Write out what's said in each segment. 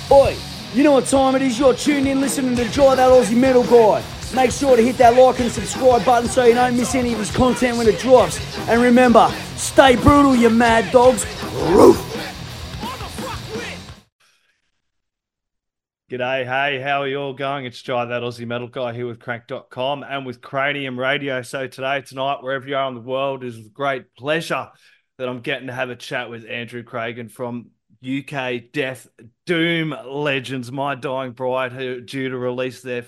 Oi, you know what time it is? You're tuned in listening to Dry That Aussie Metal Guy. Make sure to hit that like and subscribe button so you don't miss any of his content when it drops. And remember, stay brutal, you mad dogs. Roof! G'day, hey, how are you all going? It's Jai, that Aussie Metal Guy here with Crank.com and with Cranium Radio. So tonight, wherever you are in the world, is with great pleasure that I'm getting to have a chat with Andrew Cragen from UK Death Doom Legends, My Dying Bride, who are due to release their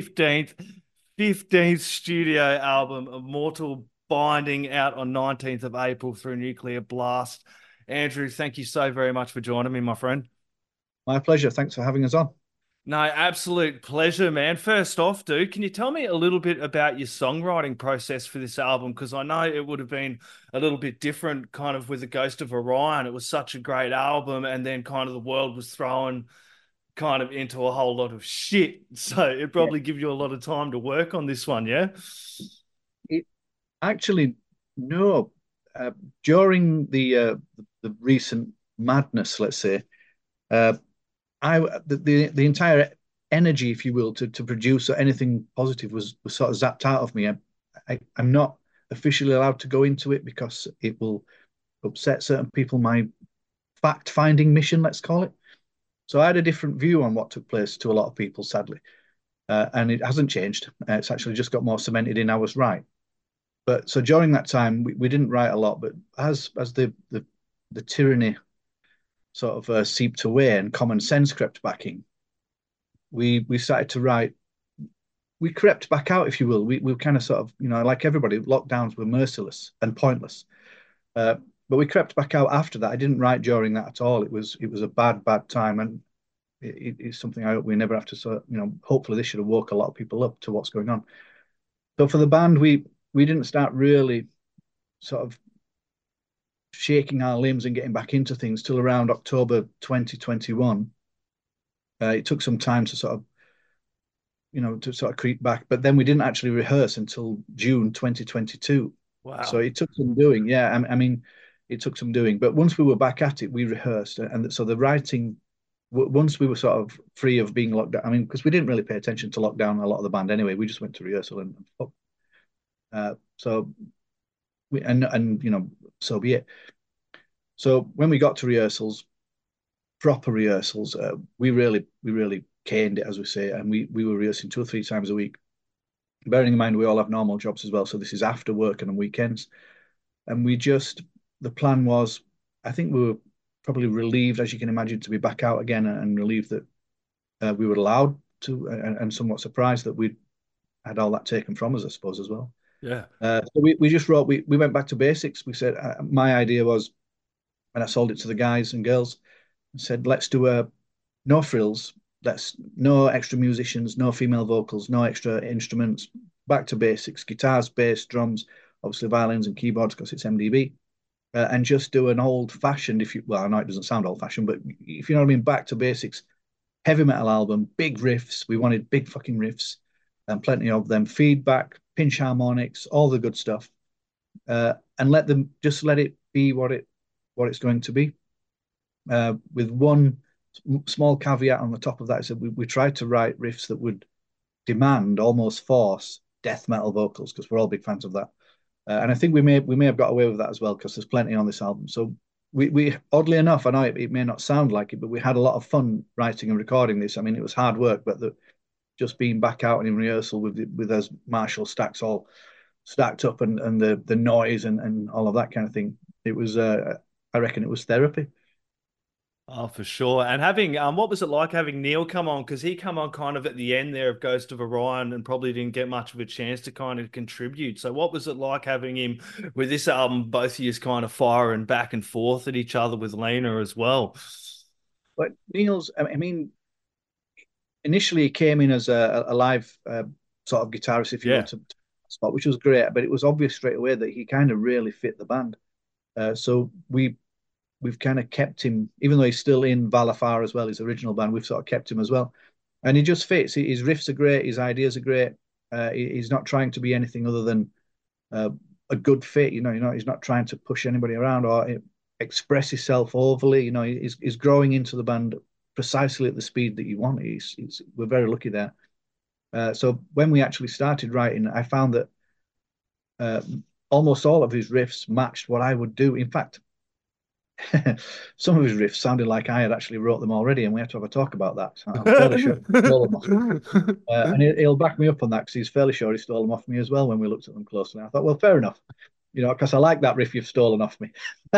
15th studio album, Immortal Binding, out on 19th of April through Nuclear Blast. Andrew, thank you so very much for joining me, my friend. My pleasure. Thanks for having us on. No, absolute pleasure, man. First off, dude, can you tell me a little bit about your songwriting process for this album? Because I know it would have been a little bit different kind of with The Ghost of Orion. It was such a great album, and then kind of the world was thrown kind of into a whole lot of shit. So it Yeah. probably give you a lot of time to work on this one, yeah? It actually no. Uh, During the recent madness, let's say, uh, the entire energy, if you will, to produce anything positive was sort of zapped out of me. I'm not officially allowed to go into it because it will upset certain people. My fact-finding mission, let's call it. So I had a different view on what took place to a lot of people, sadly, and it hasn't changed. It's actually just got more cemented in I was right. But so during that time, we didn't write a lot, but as the tyranny sort of seeped away and common sense crept back in, we started to write. We crept back out, if you will. We kind of sort of, like everybody, lockdowns were merciless and pointless. But we crept back out after that. I didn't write during that at all. It was a bad time, and it's something I hope we never have to sort of, hopefully this should have woke a lot of people up to what's going on. So for the band, we didn't start really sort of shaking our limbs and getting back into things till around October 2021. It took some time to sort of creep back, but then we didn't actually rehearse until June 2022. So Wow. it took some doing. Yeah, I mean, it took some doing. But once we were back at it, we rehearsed, and so the writing. Once we were sort of free of being locked down, I mean, because we didn't really pay attention to lockdown a lot of the band anyway. We just went to rehearsal and so so be it. So when we got to rehearsals, proper rehearsals, we really caned it, as we say, and we were rehearsing 2 or 3 times a week. Bearing in mind we all have normal jobs as well, so this is after work and on weekends. And the plan was, I think we were probably relieved, as you can imagine, to be back out again, and relieved that we were allowed to, and somewhat surprised that we had all that taken from us, I suppose, as well. Yeah. So we just wrote, we went back to basics. We said, my idea was, and I sold it to the guys and girls, and said, let's do no frills, let's no extra musicians, no female vocals, no extra instruments, back to basics, guitars, bass, drums, obviously violins and keyboards because it's MDB, and just do an old fashioned, well, I know it doesn't sound old fashioned, but if you know what I mean, back to basics, heavy metal album, big riffs. We wanted big fucking riffs and plenty of them, feedback, pinch harmonics, all the good stuff, and let it be what it's going to be. With one small caveat on the top of that is that we tried to write riffs that would demand, almost force, death metal vocals because we're all big fans of that. And I think we may have got away with that as well because there's plenty on this album. So we oddly enough, I know it may not sound like it, but we had a lot of fun writing and recording this. I mean, it was hard work, but just being back out and in rehearsal with those Marshall stacks all stacked up, and the noise and all of that kind of thing. It was I reckon it was therapy. Oh, for sure. And having what was it like having Neil come on? Because he come on kind of at the end there of Ghost of Orion and probably didn't get much of a chance to kind of contribute. So what was it like having him with this album, both of you kind of firing back and forth at each other with Lena as well? But Neil's, I mean, initially he came in as a live sort of guitarist, if you will, Yeah. to spot, which was great. But it was obvious straight away that he kind of really fit the band. So we've kind of kept him, even though he's still in Valafar as well, his original band. We've sort of kept him as well, and he just fits. His riffs are great, his ideas are great. He's not trying to be anything other than uh, a good fit. He's not trying to push anybody around or express himself overly. He's growing into the band precisely at the speed that you want. We're very lucky there. So when we actually started writing, I found that uh, almost all of his riffs matched what I would do. In fact, some of his riffs sounded like I had actually wrote them already, and we had to have a talk about that. So I'm fairly sure he stole them off me. And he'll back me up on that because he's fairly sure he stole them off me as well when we looked at them closely. I thought, well, fair enough, because I like that riff you've stolen off me.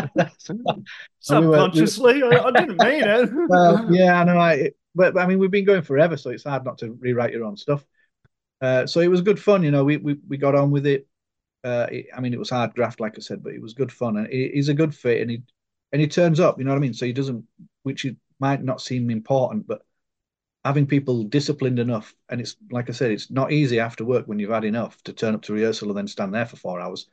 And Subconsciously, I didn't mean it. well, yeah, I know. But I mean, we've been going forever, so it's hard not to rewrite your own stuff. So it was good fun, we got on with it. I mean, it was hard graft, like I said, but it was good fun, and he's a good fit, and he turns up, you know what I mean? So he doesn't, which it might not seem important, but having people disciplined enough, and it's like I said, it's not easy after work when you've had enough to turn up to rehearsal and then stand there for 4 hours.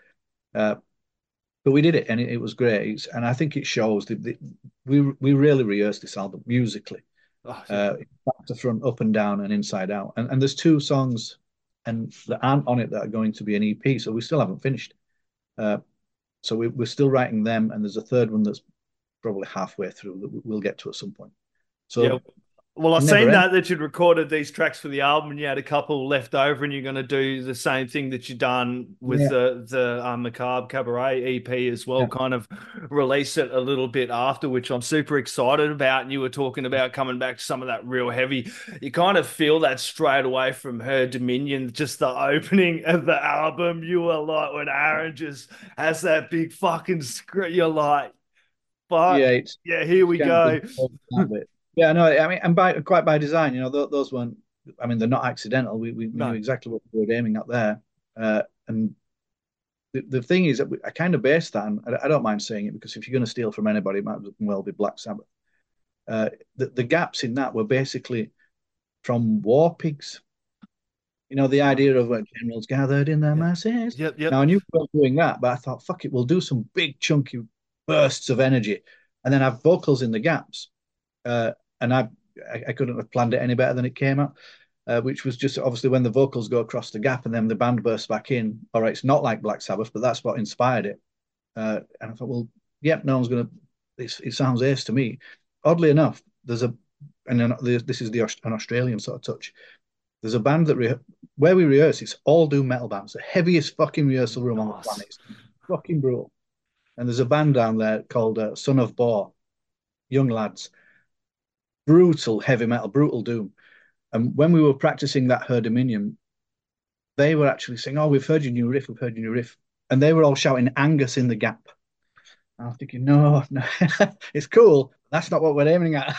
But we did it, and it was great. And I think it shows that we really rehearsed this album musically, Oh, yeah. back to front, up and down, and inside out. And there's 2 songs and that aren't on it that are going to be an EP, so we still haven't finished. Uh, so we're still writing them, and there's a third one that's probably halfway through that we'll get to at some point. Yeah. So Well, I've never seen end. that you'd recorded these tracks for the album and you had a couple left over and you're going to do the same thing that you've done with Yeah, the Macabre Cabaret EP as well, yeah, kind of release it a little bit after, which I'm super excited about. And you were talking about coming back to some of that real heavy. You kind of feel that straight away from Her Dominion, just the opening of the album. You were like, when Aaron just has that big fucking scream, you're like, yeah. fuck, yeah, here It's we kind of go. been that bit. Yeah, no, I mean, and quite by design, those weren't. I mean, they're not accidental. We knew No. exactly what we were aiming at there. And the thing is that I kind of based that, and I don't mind saying it because if you're going to steal from anybody, it might well be Black Sabbath. The gaps in that were basically from War Pigs. The idea of when generals gathered in their Yep. masses. Yep. Yep. Now, I knew we weren't doing that, but I thought, fuck it, we'll do some big chunky bursts of energy and then have vocals in the gaps. And I couldn't have planned it any better than it came out, which was just obviously when the vocals go across the gap and then the band bursts back in. All right, it's not like Black Sabbath, but that's what inspired it. And I thought, well, yep, no one's going to, it sounds ace to me. Oddly enough, and then this is an Australian sort of touch. There's a band where we rehearse, it's all doom metal bands, the heaviest fucking rehearsal room on the planet. It's fucking brutal. And there's a band down there called Son of Boar, young lads, brutal heavy metal, brutal doom. And when we were practicing that Her Dominion, they were actually saying, "Oh, we've heard your new riff, we've heard your new riff," and they were all shouting Angus in the gap. And I was thinking, no, no, it's cool. That's not what we're aiming at.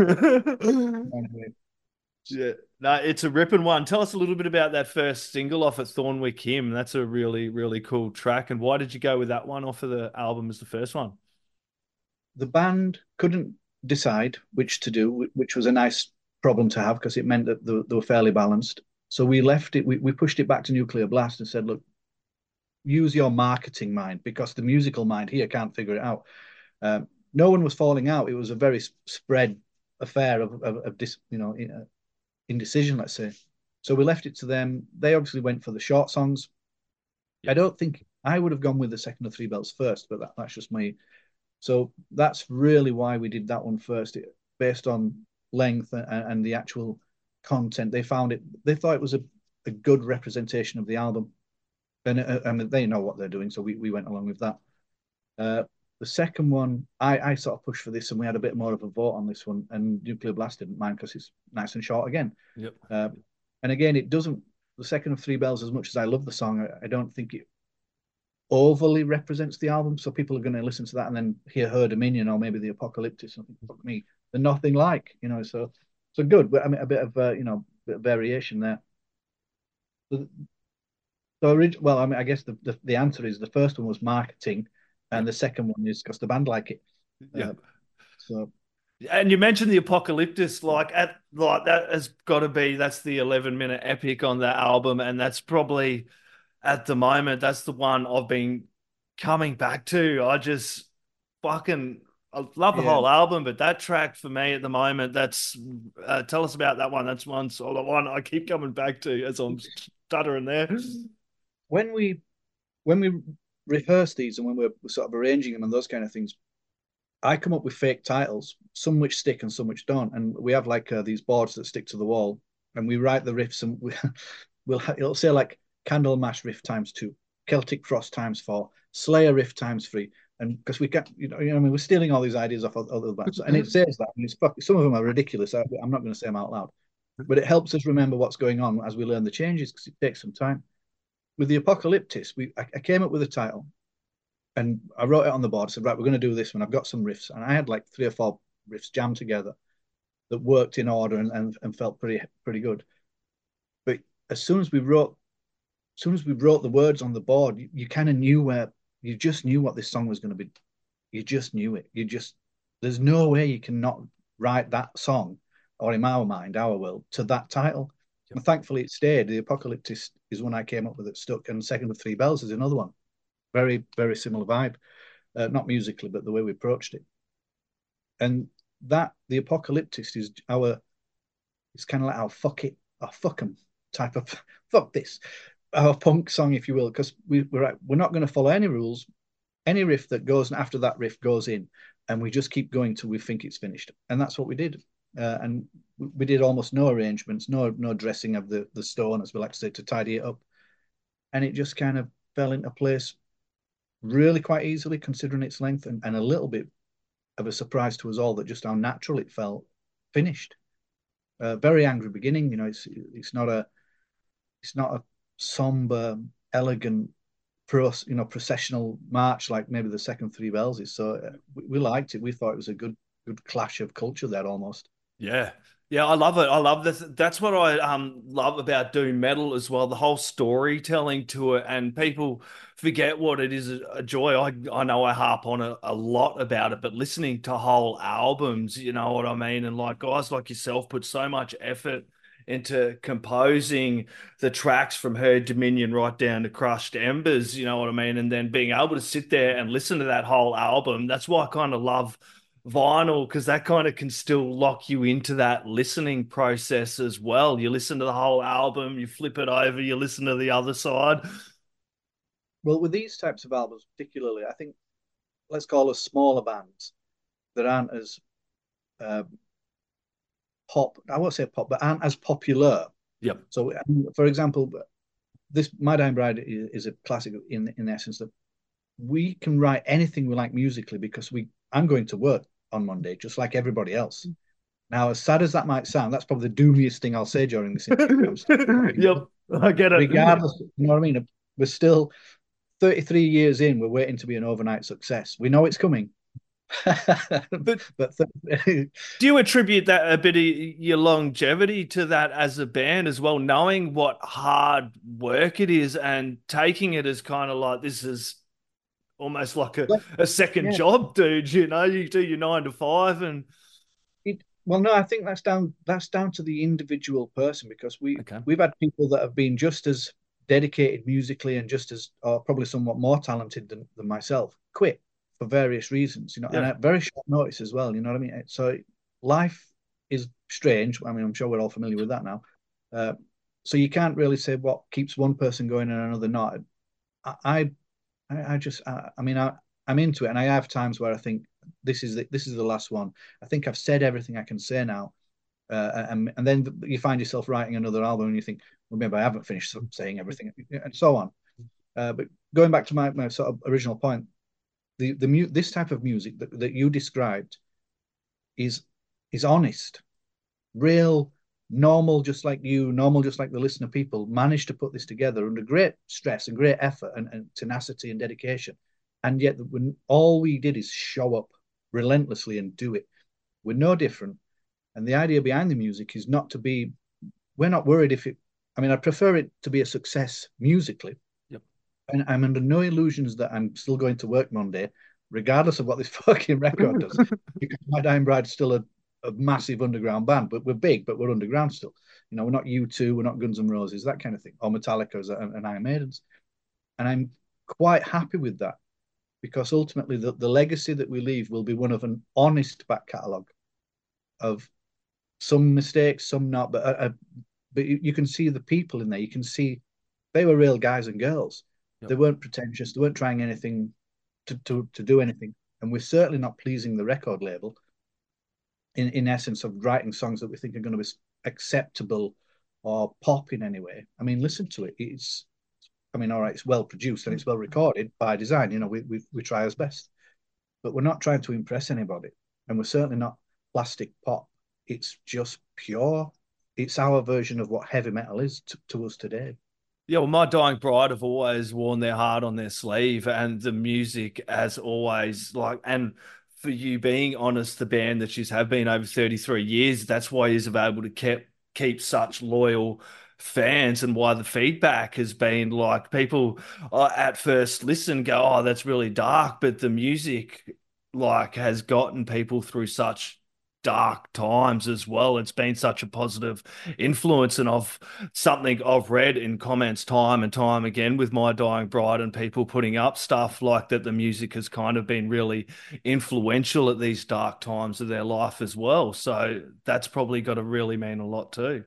Yeah, no, it's a ripping one. Tell us a little bit about that first single off at Thornwick Hymn. That's a really, really cool track. And why did you go with that one off of the album as the first one? The band couldn't decide which to do, which was a nice problem to have because it meant that they were fairly balanced. So we left it, we pushed it back to Nuclear Blast and said, look, use your marketing mind because the musical mind here can't figure it out. No one was falling out. It was a very spread affair of this, indecision, let's say. So we left it to them. They obviously went for the short songs. I don't think I would have gone with the Second of Three Bells first, but that's just me. So that's really why we did that one first, based on length and the actual content. They thought it was a good representation of the album. And I mean, they know what they're doing, so we went along with that. The second one, I sort of pushed for this, and we had a bit more of a vote on this one. And Nuclear Blast didn't mind because it's nice and short again. Yep. And again, it doesn't. The Second of Three Bells, as much as I love the song, I don't think it overly represents the album. So people are going to listen to that and then hear Her Dominion or maybe the Apocalyptic. Something fuck me, they're nothing like, So good. But I mean, a bit of bit of variation there. Well, I mean, I guess the answer is the first one was marketing, and the second one is because the band like it. Yeah. So, and you mentioned the Apocalyptus, like that has got to be that's the 11-minute epic on that album, and that's probably at the moment that's the one I've been coming back to. I just fucking I love the whole album, but that track for me at the moment, that's tell us about that one. That's one sort of one I keep coming back to as I'm stuttering there. When we rehearse these and when we're sort of arranging them and those kind of things, I come up with fake titles, some which stick and some which don't. And we have like these boards that stick to the wall, and we write the riffs, and it'll say like Candlemass riff times two, Celtic Frost times four, Slayer riff times three. And because we can't, I mean, we're stealing all these ideas off other bands, and it says that, and some of them are ridiculous. I'm not going to say them out loud, but it helps us remember what's going on as we learn the changes because it takes some time. With the Apocalyptis, I came up with a title, and I wrote it on the board. Said, right, we're going to do this one. I've got some riffs, and I had like 3 or 4 riffs jammed together that worked in order and felt pretty good. But as soon as we wrote the words on the board, you kind of knew you just knew what this song was going to be. You just knew it. There's no way you can not write that song, or in our mind, our world, to that title. Yep. And thankfully it stayed. The Apocalyptis is one I came up with that stuck, and Second of Three Bells is another one. Very, very similar vibe. Not musically, but the way we approached it. And the Apocalyptis is it's kind of like our fuck it, or fuck 'em type of fuck this, our punk song, if you will, because we're not going to follow any rules. Any riff that goes after that riff goes in, and we just keep going till we think it's finished. And that's what we did. And we did almost no arrangements, no dressing of the stone, as we like to say, to tidy it up. And it just kind of fell into place really quite easily, considering its length, and a little bit of a surprise to us all that just how natural it felt finished. Very angry beginning, it's not a somber, elegant, processional march like maybe the second Three Bells is. So we liked it. We thought it was a good clash of culture there almost. Yeah. Yeah, I love it. I love this. That's what I love about doom metal as well. The whole storytelling to it, and people forget what it is a joy. I know I harp on a lot about it, but listening to whole albums, you know what I mean? And like guys like yourself put so much effort into composing the tracks from Herd Dominion right down to Crushed Embers, you know what I mean? And then being able to sit there and listen to that whole album. That's why I kind of love vinyl, because that kind of can still lock you into that listening process as well. You listen to the whole album, you flip it over, you listen to the other side. Well, with these types of albums particularly, I think let's call us smaller bands that aren't as pop, I won't say pop, but aren't as popular. Yep. So for example, this My Dying Bride is a classic in essence that we can write anything we like musically because I'm going to work on Monday, just like everybody else. Now, as sad as that might sound, that's probably the doomiest thing I'll say during this interview. Yep, I get it. Regardless, you know what I mean? We're still 33 years in, we're waiting to be an overnight success. We know it's coming. but do you attribute that a bit of your longevity to that as a band as well, knowing what hard work it is and taking it as kind of like this is almost like a second job, dude? You do your 9 to 5 and well, no, I think that's down to the individual person, because we've had people that have been just as dedicated musically and just as, or probably somewhat more talented than myself, quit for various reasons, and at very short notice as well. You know what I mean? So life is strange. I mean, I'm sure we're all familiar with that now. So you can't really say what keeps one person going and another not. I'm into it, and I have times where I think this is the last one. I think I've said everything I can say now, and then you find yourself writing another album, and you think, well, maybe I haven't finished saying everything, and so on. But going back to my sort of original point, this type of music that you described is honest, real, normal, just like you, normal, just like the listener people managed to put this together under great stress and great effort and tenacity and dedication. And yet when all we did is show up relentlessly and do it. We're no different. And the idea behind the music is not to be, we're not worried if it, I mean, I prefer it to be a success musically. Yep. And I'm under no illusions that I'm still going to work Monday, regardless of what this fucking record does. Because My Dying Bride's still a massive underground band, but we're big, but we're underground still. We're not U2, we're not Guns N' Roses, that kind of thing, or Metallica and Iron Maidens. And I'm quite happy with that, because ultimately the legacy that we leave will be one of an honest back catalogue of some mistakes, some not, but you can see the people in there. You can see they were real guys and girls. Yep. They weren't pretentious. They weren't trying anything to do anything. and we're certainly not pleasing the record label in essence of writing songs that we think are going to be acceptable or pop in any way. I mean, listen to it. All right, it's well produced and it's well recorded by design. You know, we try our best, but we're not trying to impress anybody, and we're certainly not plastic pop. It's just pure. It's our version of what heavy metal is to us today. Yeah, well, My Dying Bride have always worn their heart on their sleeve, and the music, as always, like, and for you being honest, the band that she's have been over 33 years, that's why you've able to keep such loyal fans, and why the feedback has been like people at first listen go, oh, that's really dark, but the music like has gotten people through such dark times as well. It's been such a positive influence, and of something I've read in comments time and time again with My Dying Bride and people putting up stuff like that, the music has kind of been really influential at these dark times of their life as well. So that's probably got to really mean a lot too.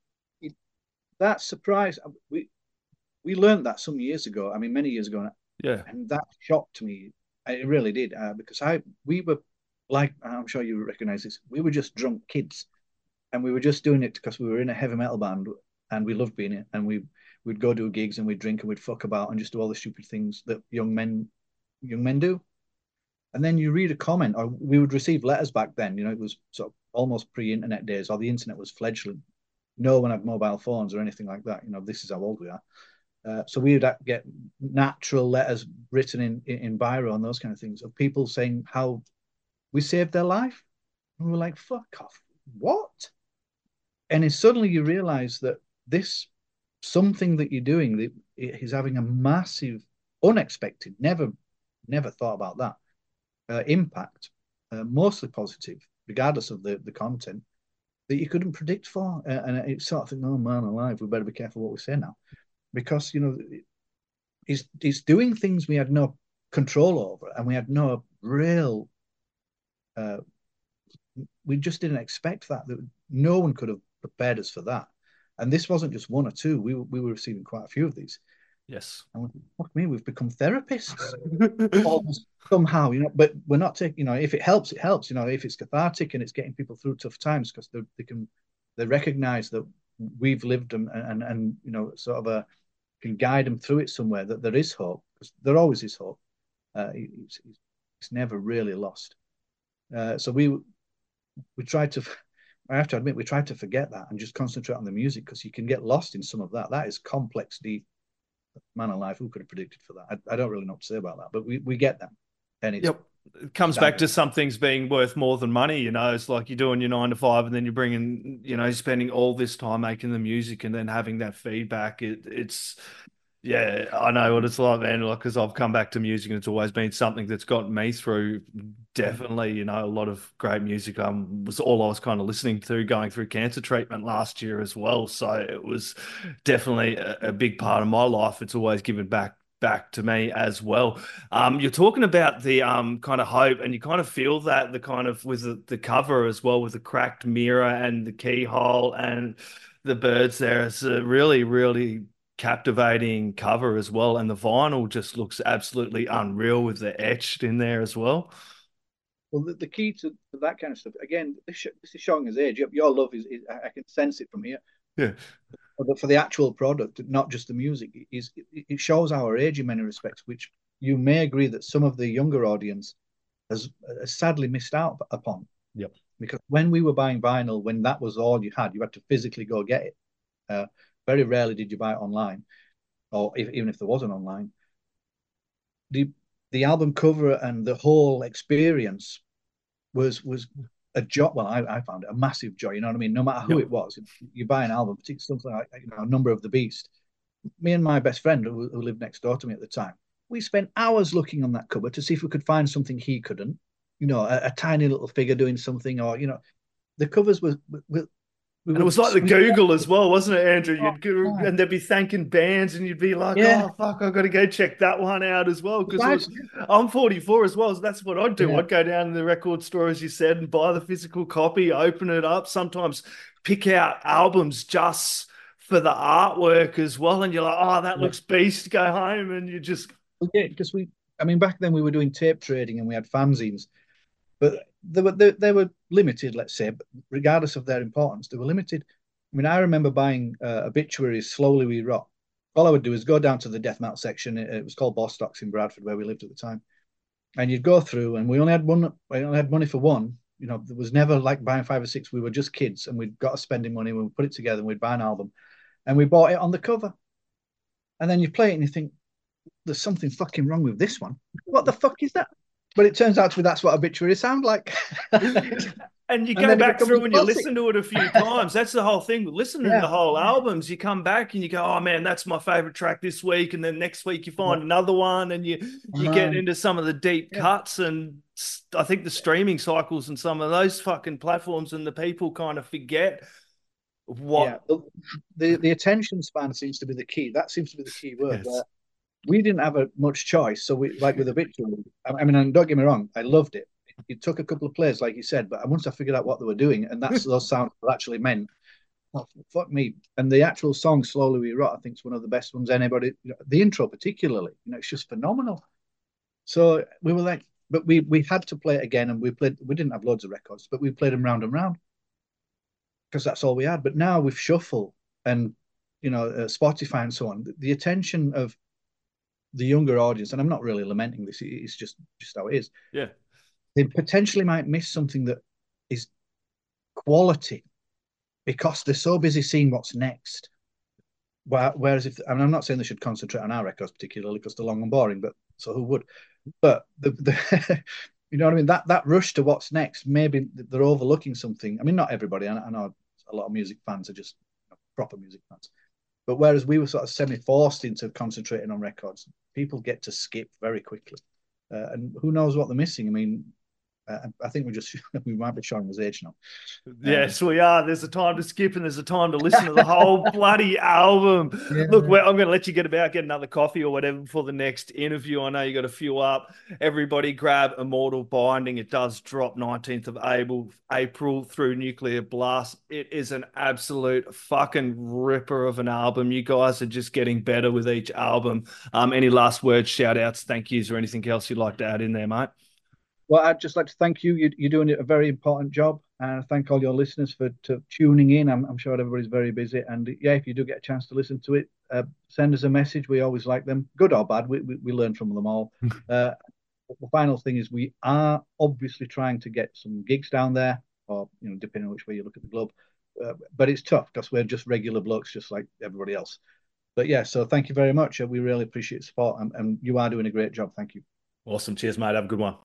That surprise, we learned that some years ago. I mean, many years ago, Yeah. and that shocked me. It really did, because we were like, I'm sure you recognize this. We were just drunk kids, and we were just doing it because we were in a heavy metal band and we loved being it. And we'd go do gigs and we'd drink and we'd fuck about and just do all the stupid things that young men do. And then you read a comment, or we would receive letters back then. You know, it was sort of almost pre-internet days, or the internet was fledgling. No one had mobile phones or anything like that. You know, this is how old we are. So we would get natural letters written in biro and those kind of things of people saying how we saved their life. And we were like, fuck off. What? And then suddenly you realize that this something that you're doing that is having a massive, unexpected, never thought about that impact, mostly positive, regardless of the content that you couldn't predict for. And it's sort of thinking, oh man, alive, we better be careful what we say now, because you know it's doing things we had no control over, and we had no real. We just didn't expect that. That no one could have prepared us for that. And this wasn't just one or two. We were receiving quite a few of these. Yes. And fuck me, we've become therapists almost somehow, you know. But we're not taking, you know, if it helps, it helps. You know, if it's cathartic and it's getting people through tough times because they recognize that we've lived them and you know, sort of can guide them through it somewhere, that there is hope, because there always is hope. It's never really lost. So we tried to. I have to admit, we tried to forget that and just concentrate on the music, because you can get lost in some of that. That is complex, deep. Man alive, who could have predicted for that? I don't really know what to say about that, but we get them. And it's Yep. It comes back to some things being worth more than money. You know, it's like you're doing your 9 to 5 and then you're bringing, you know, spending all this time making the music and then having that feedback. It's, yeah, I know what it's like, man. Like, because I've come back to music and it's always been something that's gotten me through. Definitely, you know, a lot of great music. Was all I was kind of listening to going through cancer treatment last year as well. So it was definitely a big part of my life. It's always given back to me as well. You're talking about the kind of hope, and you kind of feel that the kind of with the cover as well, with the cracked mirror and the keyhole and the birds there. It's a really, really captivating cover as well, and the vinyl just looks absolutely unreal with the etched in there as well. Well, the key to that kind of stuff, again, this is showing his age. Your love is I can sense it from here. Yeah. For the actual product, not just the music, it shows our age in many respects, which you may agree that some of the younger audience has sadly missed out upon. Yep. Because when we were buying vinyl, when that was all you had to physically go get it. Very rarely did you buy it online, or even if there was an online. The album cover and the whole experience was a joy. Well, I found it a massive joy. You know what I mean? No matter who it was, you buy an album, particularly something like, you know, Number of the Beast. Me and my best friend, who lived next door to me at the time, we spent hours looking on that cover to see if we could find something he couldn't. You know, a tiny little figure doing something, or you know, the covers were and it was like the Google as well, wasn't it, Andrew? You'd go, and they'd be thanking bands, and you'd be like, "Oh fuck, I've got to go check that one out as well." Because I'm 44 as well, so that's what I'd do. I'd go down to the record store, as you said, and buy the physical copy, open it up. Sometimes pick out albums just for the artwork as well, and you're like, "Oh, that looks beast." Go home, and you just because I mean, back then we were doing tape trading and we had fanzines, but they were limited, let's say, but regardless of their importance, they were limited. I mean, I remember buying obituaries, Slowly We Rot. All I would do is go down to the death metal section. It was called Bostocks in Bradford, where we lived at the time. And you'd go through, and we only had one. We only had money for one. You know, there was never like buying five or six. We were just kids, and we'd got spending money. We would put it together, and we'd buy an album, and we bought it on the cover. And then you play it, and you think, "There's something fucking wrong with this one. What the fuck is that?" But it turns out to be that's what obituaries sound like. And you And go then it back becomes through and you classic. listen to it a few times. That's the whole thing. Listening to Yeah, the whole albums, you come back and you go, "Oh man, that's my favorite track this week." And then next week you find another one, and you get man. into some of the deep Yeah, cuts. And I think the streaming cycles and some of those fucking platforms and the people kind of forget yeah. what. The attention span seems to be the key. That seems to be the key word. Yes. We didn't have much choice. So we like with Obituary. I mean, and don't get me wrong, I loved it. It took a couple of plays, like you said, but once I figured out what they were doing, and that's those sounds actually meant, oh, fuck me. And the actual song "Slowly We Rot," I think, is one of the best ones anybody. The intro, particularly, it's just phenomenal. So we were like, but we had to play it again, and we played. We didn't have loads of records, but we played them round and round because that's all we had. But now with Shuffle and Spotify and so on, the attention of the younger audience, and I'm not really lamenting this, it's just how it is. Yeah. They potentially might miss something that is quality because they're so busy seeing what's next. Whereas I'm not saying they should concentrate on our records particularly because they're long and boring, but so who would? But the you know what I mean? That rush to what's next, maybe they're overlooking something. I mean, not everybody. I know a lot of music fans are just proper music fans. But whereas we were sort of semi-forced into concentrating on records, people get to skip very quickly. And who knows what they're missing? I mean, I think we might be showing his age now. Yes, we are. There's a time to skip and there's a time to listen to the whole bloody album. Yeah. Look, I'm going to let you get another coffee or whatever before the next interview. I know you got a few up. Everybody grab Immortal Binding. It does drop 19th of April through Nuclear Blast. It is an absolute fucking ripper of an album. You guys are just getting better with each album. Any last words, shout outs, thank yous, or anything else you'd like to add in there, mate? Well, I'd just like to thank you. You're doing a very important job. And thank all your listeners for tuning in. I'm sure everybody's very busy. And yeah, if you do get a chance to listen to it, send us a message. We always like them, good or bad. We learn from them all. The final thing is we are obviously trying to get some gigs down there, or depending on which way you look at the globe. But it's tough because we're just regular blokes, just like everybody else. But yeah, so thank you very much. We really appreciate the support, and you are doing a great job. Thank you. Awesome. Cheers, mate. Have a good one.